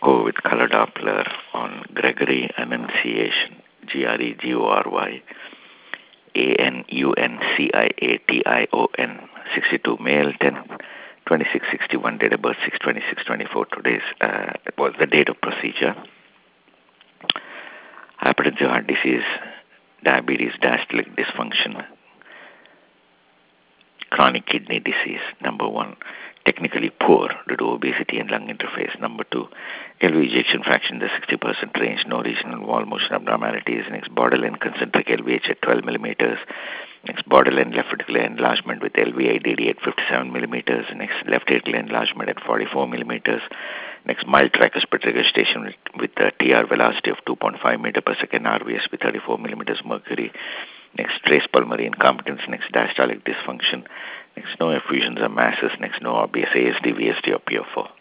echo with color Doppler on Gregory Annunciation, Gregory Anunciation, 62 male, 10/26/61, date of birth 6/26/24. Today's was the date of procedure. Hypertensive heart disease, diabetes, diastolic dysfunction, chronic kidney disease. Number 1, technically poor due to obesity and lung interface. Number 2, LV ejection fraction in the 60% range, no regional wall motion abnormalities. Next, borderline concentric LVH at 12 millimeters. Next, borderline left ventricular enlargement with LVIDD at 57 millimeters. Next, left atrial enlargement at 44 millimeters. Next, mild tricuspid regurgitation with a TR velocity of 2.5 meter per second, RVS with 34 millimeters mercury. Next, trace pulmonary incompetence. Next, diastolic dysfunction. Next, no effusions or masses. Next, no obvious ASD, VSD or PO4.